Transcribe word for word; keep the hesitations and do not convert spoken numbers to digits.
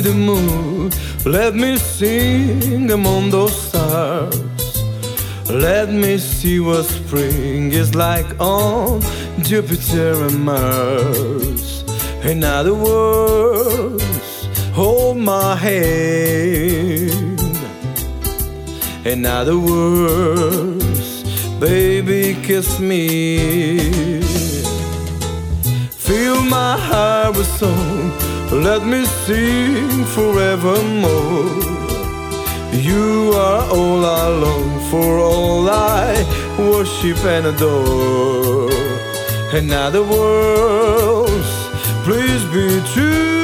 the moon. Let me sing among those stars. Let me see what spring is like on Jupiter and Mars. In other words, hold my hand. In other words, baby, kiss me. Fill my heart with song, let me sing forevermore. You are all I long for, all I worship and adore. In other words, please be true.